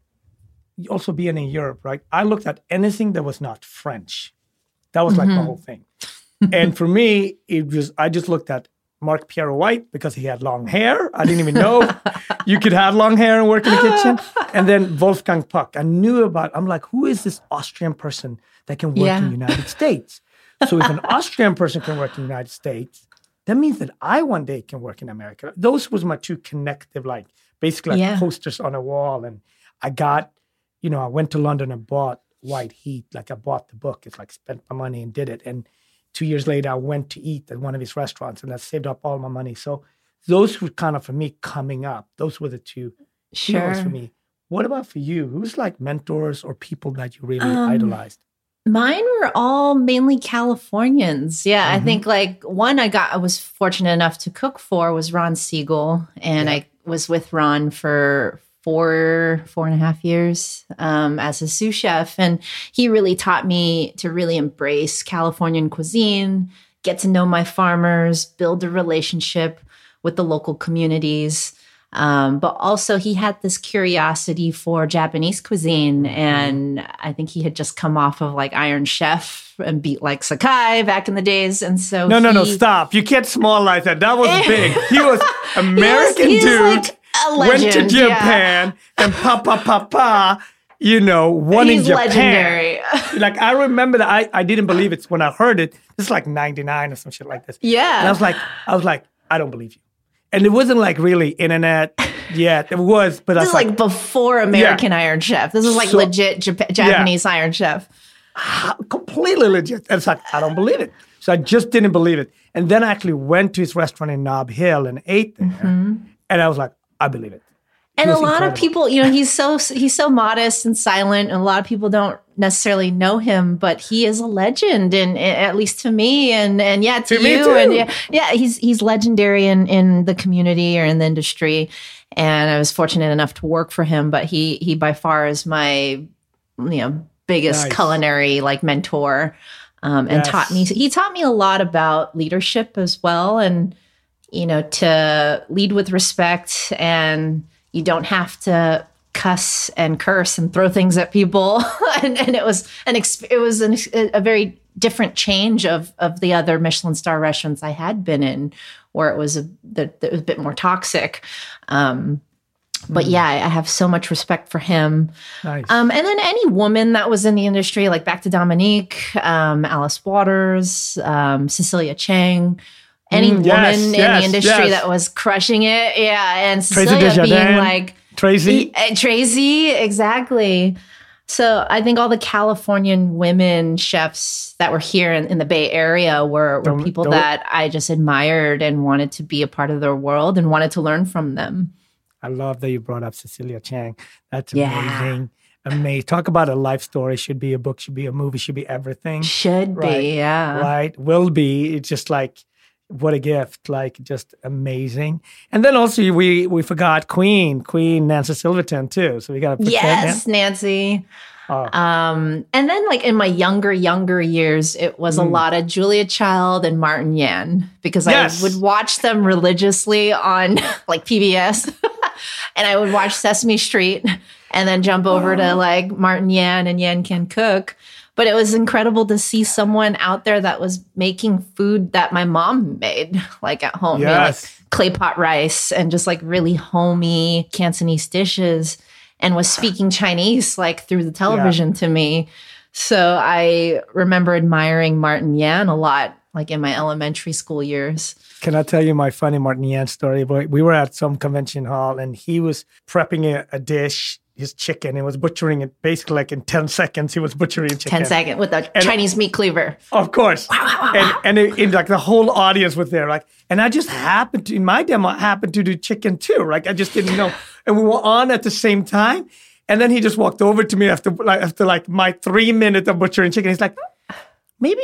also being in Europe, right? I looked at anything that was not French. That was like mm-hmm. the whole thing. And for me, it was, I just looked at Mark Pierre White because he had long hair. I didn't even know you could have long hair and work in the kitchen. And then Wolfgang Puck. I knew about, I'm like, who is this Austrian person that can work yeah. in the United States? So if an Austrian person can work in the United States, that means that I one day can work in America. Those was my two connective, like basically like yeah. posters on a wall. And I got, you know, I went to London and bought White Heat. Like I bought the book. It's like spent my money and did it. And two years later, I went to eat at one of his restaurants and I saved up all my money. So those were kind of for me coming up. Those were the two sure. heroes for me. What about for you? Who's like mentors or people that you really um, idolized? Mine were all mainly Californians. Yeah, mm-hmm. I think like one I got, I was fortunate enough to cook for was Ron Siegel. And yeah. I was with Ron for four, four and a half years um, as a sous chef. And he really taught me to really embrace Californian cuisine, get to know my farmers, build a relationship with the local communities. Um, but also he had this curiosity for Japanese cuisine. And I think he had just come off of like Iron Chef and Beat Like Sakai back in the days. And so No, he, no, no, stop. You can't smalllize that. That was big. He was American he was, dude. Like a legend, went to Japan yeah. and pa, pa, pa, pa, you know, won He's in Japan. Legendary. Like I remember that I, I didn't believe it when I heard it. This is like ninety-nine or some shit like this. Yeah. And I was like, I was like, I don't believe you. And it wasn't like really internet yet. It was, but this I is was like, like before American yeah. Iron Chef. This is like so, legit Jap- Japanese yeah. Iron Chef. Completely legit. And it's like, I don't believe it. So I just didn't believe it. And then I actually went to his restaurant in Nob Hill and ate there. Mm-hmm. And I was like, I believe it. And a lot incredible. of people, you know, he's so he's so modest and silent, and a lot of people don't necessarily know him, but he is a legend, and at least to me, and and yeah, to, to you, and yeah, yeah, he's he's legendary in in the community or in the industry. And I was fortunate enough to work for him, but he he by far is my you know biggest nice. culinary like mentor, um, and yes. taught me. He taught me a lot about leadership as well, and you know to lead with respect and. You don't have to cuss and curse and throw things at people. and, and it was an exp- it was an, a very different change of of the other Michelin star restaurants I had been in, where it was a, that it was a bit more toxic. Um, but mm. yeah, I have so much respect for him. Nice. Um, and then any woman that was in the industry, like back to Dominique, um, Alice Waters, um, Cecilia Chang. Any mm, woman yes, in yes, the industry yes. that was crushing it. Yeah. And Cecilia being like... Tracy. Uh, Tracy, exactly. So I think all the Californian women chefs that were here in, in the Bay Area were, were people don't. that I just admired and wanted to be a part of their world and wanted to learn from them. I love that you brought up Cecilia Chang. That's yeah. amazing. Amazing. Talk about a life story. Should be a book, should be a movie, should be everything. Should right? be, yeah. Right. Will be. It's just like... What a gift, like just amazing. And then also we we forgot Queen, Queen Nancy Silverton too. So we got to put Yes, that Nancy. Oh. Um, and then like in my younger, younger years, it was mm. a lot of Julia Child and Martin Yan because yes. I would watch them religiously on like P B S and I would watch Sesame Street and then jump over oh. to like Martin Yan and Yan Can Cook. But it was incredible to see someone out there that was making food that my mom made, like at home, yes. you know, like clay pot rice and just like really homey Cantonese dishes, and was speaking Chinese like through the television yeah. to me. So I remember admiring Martin Yan a lot, like in my elementary school years. Can I tell you my funny Martin Yan story? We were at some convention hall and he was prepping a, a dish. His chicken and was butchering it basically like in ten seconds. He was butchering chicken. ten seconds with a and Chinese meat cleaver. Of course. Wow, wow, wow, and wow. and it, it, like the whole audience was there. Like, and I just happened to, in my demo, I happened to do chicken too. Like, I just didn't know. And we were on at the same time. And then he just walked over to me after like, after like my three minutes of butchering chicken. He's like, maybe you should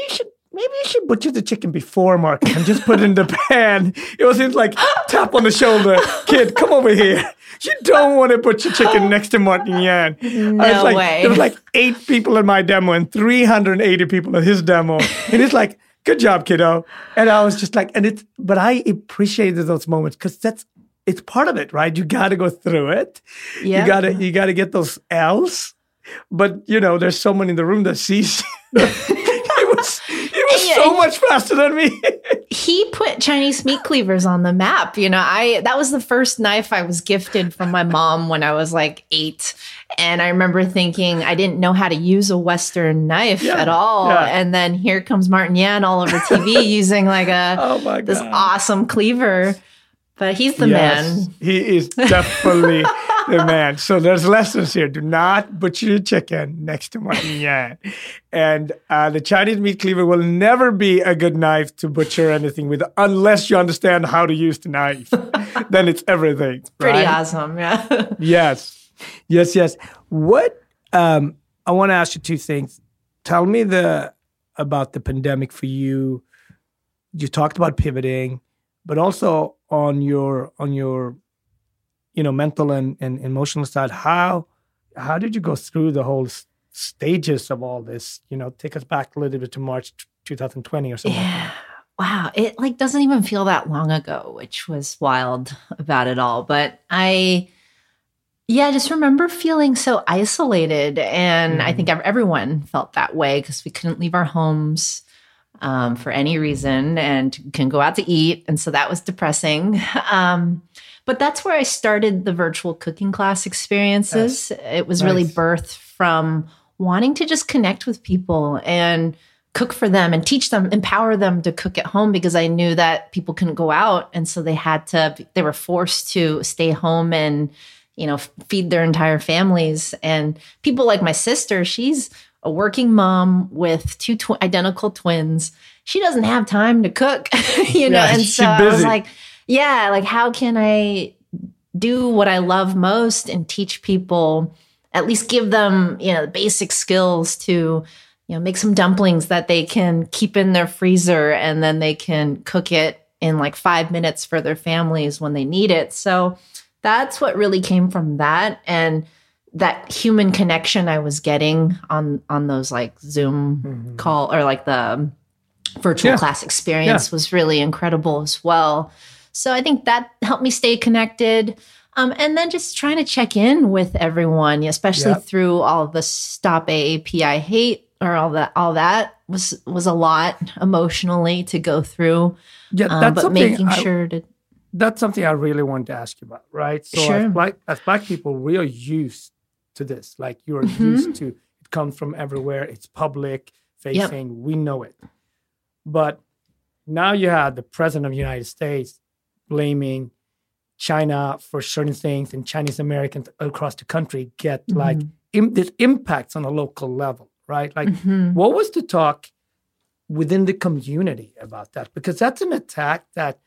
maybe you should butcher the chicken before, Marcus, and just put it in the pan. It wasn't like tap on the shoulder, kid, come over here. You don't want to butcher chicken next to Martin Yan. No I was like, way. There was like eight people in my demo and three hundred eighty people in his demo. And it's like, good job, kiddo. And I was just like, and it's, but I appreciated those moments because that's, it's part of it, right? You got to go through it. Yeah. You got to, you got to get those L's. But, you know, there's someone in the room that sees it was, it was so much faster than me. He put Chinese meat cleavers on the map. You know, I that was the first knife I was gifted from my mom when I was like eight. And I remember thinking I didn't know how to use a Western knife yeah, at all. Yeah. And then here comes Martin Yan all over T V using like a oh my God. this awesome cleaver. But he's the yes, man. He is definitely the man. So there's lessons here. Do not butcher your chicken next to Martin Yan. And uh, the Chinese meat cleaver will never be a good knife to butcher anything with unless you understand how to use the knife. Then it's everything. Pretty right? awesome, yeah. Yes. Yes, yes. What, um, I want to ask you two things. Tell me the about the pandemic for you. You talked about pivoting, but also on your on your you know mental and, and emotional side, how how did you go through the whole s- stages of all this? You know, take us back a little bit to March twenty twenty or something. Yeah. Wow. It like doesn't even feel that long ago, which was wild about it all. But I yeah, I just remember feeling so isolated. And mm-hmm. I think everyone felt that way because we couldn't leave our homes. Um, for any reason and can go out to eat. And so that was depressing. Um, but that's where I started the virtual cooking class experiences. Yes. It was nice. Really birthed from wanting to just connect with people and cook for them and teach them, empower them to cook at home because I knew that people couldn't go out. And so they had to, they were forced to stay home and, you know, feed their entire families. And people like my sister, she's a working mom with two tw- identical twins. She doesn't have time to cook, you know? Yeah, and so I was like, yeah, like how can I do what I love most and teach people, at least give them, you know, the basic skills to, you know, make some dumplings that they can keep in their freezer and then they can cook it in like five minutes for their families when they need it. So that's what really came from that. And that human connection I was getting on on those like Zoom mm-hmm. call or like the virtual yeah. class experience yeah. was really incredible as well. So I think that helped me stay connected. Um, and then just trying to check in with everyone, especially yep. through all the Stop A A P I hate or all that, all that was was a lot emotionally to go through. Yeah, um, that's but something making I, sure to. That's something I really wanted to ask you about, right? So sure. as black as black people, we are used to this. Like you're mm-hmm. used to it comes from everywhere. It's public facing. Yep. We know it. But now you have the president of the United States blaming China for certain things, and Chinese Americans across the country get mm-hmm. like Im- this impacts on a local level, right? Like, mm-hmm. what was the talk within the community about that? Because that's an attack that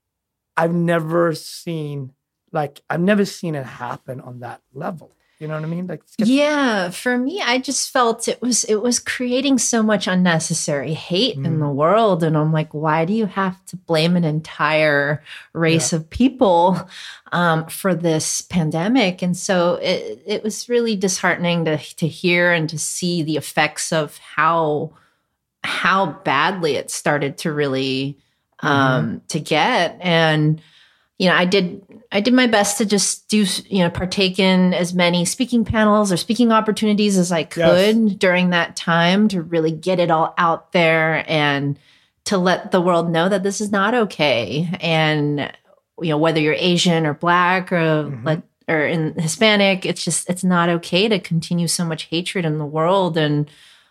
I've never seen. Like, I've never seen it happen on that level. You know what I mean? Like, yeah, for me, I just felt it was it was creating so much unnecessary hate mm. in the world. And I'm like, why do you have to blame an entire race yeah. of people um, for this pandemic? And so it it was really disheartening to to hear and to see the effects of how how badly it started to really um, mm-hmm. to get. And you know, I did I did my best to just do, you know, partake in as many speaking panels or speaking opportunities as I could yes. during that time to really get it all out there and to let the world know that this is not okay. And, you know, whether you're Asian or Black or mm-hmm. like or in Hispanic, it's just it's not okay to continue so much hatred in the world. And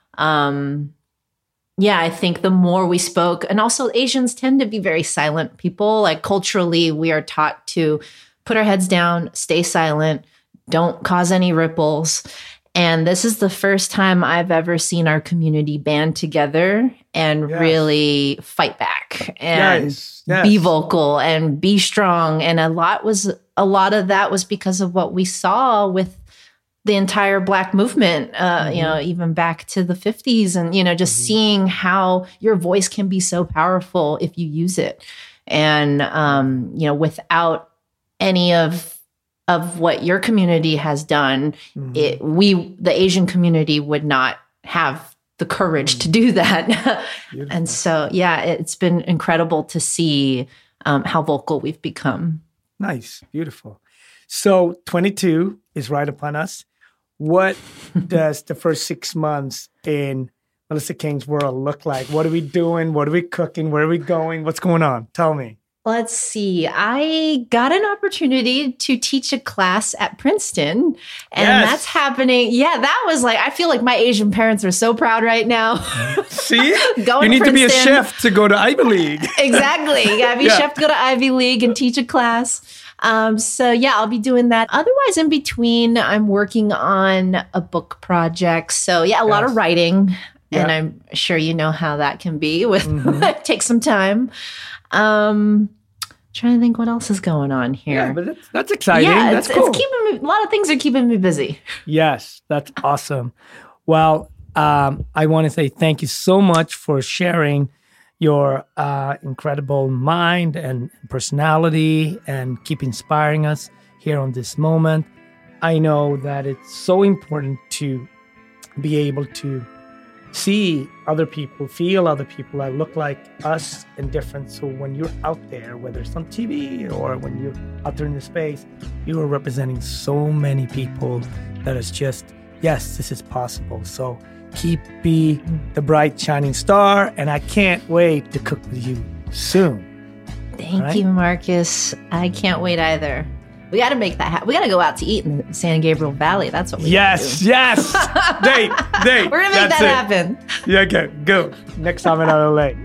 um yeah, I think the more we spoke, and also Asians tend to be very silent people. Like culturally, we are taught to put our heads down, stay silent, don't cause any ripples. And this is the first time I've ever seen our community band together and yes. really fight back and yes. Yes. be vocal and be strong. And a lot was a lot of that was because of what we saw with the entire Black movement, uh, mm-hmm. you know, even back to the fifties, and, you know, just mm-hmm. seeing how your voice can be so powerful if you use it. And, um, you know, without any of of what your community has done, mm-hmm. it, we, the Asian community, would not have the courage mm-hmm. to do that. And so, yeah, it's been incredible to see um, how vocal we've become. Nice. Beautiful. So twenty-two is right upon us. What does the first six months in Melissa King's world look like? What are we doing? What are we cooking? Where are we going? What's going on? Tell me. Let's see. I got an opportunity to teach a class at Princeton, and yes. that's happening. Yeah, that was like, I feel like my Asian parents are so proud right now. See? Going you need to, to be a chef to go to Ivy League. Exactly. You gotta be yeah. a chef to go to Ivy League and teach a class. Um, so yeah, I'll be doing that. Otherwise, in between, I'm working on a book project. So yeah, a yes. lot of writing. Yeah. And I'm sure you know how that can be with mm-hmm. it takes some time. Um, trying to think what else is going on here. Yeah, but that's, that's exciting. Yeah, that's it's, cool. it's keeping me, a lot of things are keeping me busy. Yes, that's awesome. Well, um, I want to say thank you so much for sharing your uh, incredible mind and personality and keep inspiring us here on This Moment. I know that it's so important to be able to see other people, feel other people that look like us and different. So when you're out there, whether it's on T V or when you're out there in the space, you are representing so many people that is just, yes, this is possible. So keep be the bright shining star, and I can't wait to cook with you soon. Thank right? you, Marcus. I can't wait either. We got to make that happen. We got to go out to eat in the San Gabriel Valley. That's what we Yes, do. yes. Date, date. We're going to make That's that it. happen. Yeah, okay, go. Next time in L A.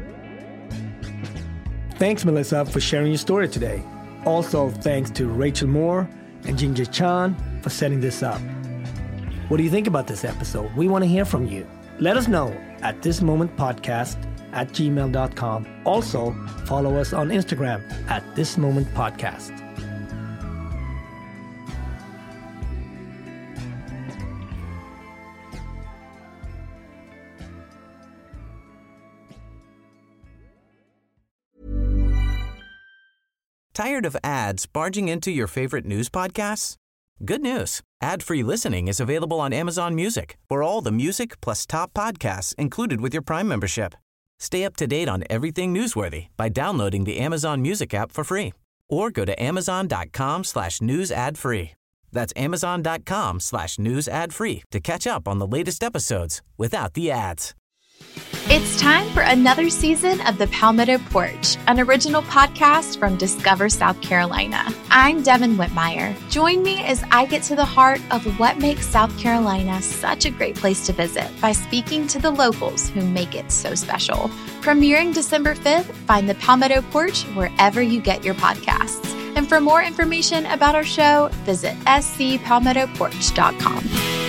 Thanks, Melissa, for sharing your story today. Also, thanks to Rachel Moore and Ginger Chan for setting this up. What do you think about this episode? We want to hear from you. Let us know at thismomentpodcast at gmail dot com. Also, follow us on Instagram at thismomentpodcast. Tired of ads barging into your favorite news podcasts? Good news. Ad-free listening is available on Amazon Music for all the music plus top podcasts included with your Prime membership. Stay up to date on everything newsworthy by downloading the Amazon Music app for free or go to amazon.com slash news ad free. That's amazon.com slash news ad free to catch up on the latest episodes without the ads. It's time for another season of The Palmetto Porch, an original podcast from Discover South Carolina. I'm Devin Whitmire. Join me as I get to the heart of what makes South Carolina such a great place to visit by speaking to the locals who make it so special. Premiering December fifth, find The Palmetto Porch wherever you get your podcasts. And for more information about our show, visit s c palmetto porch dot com.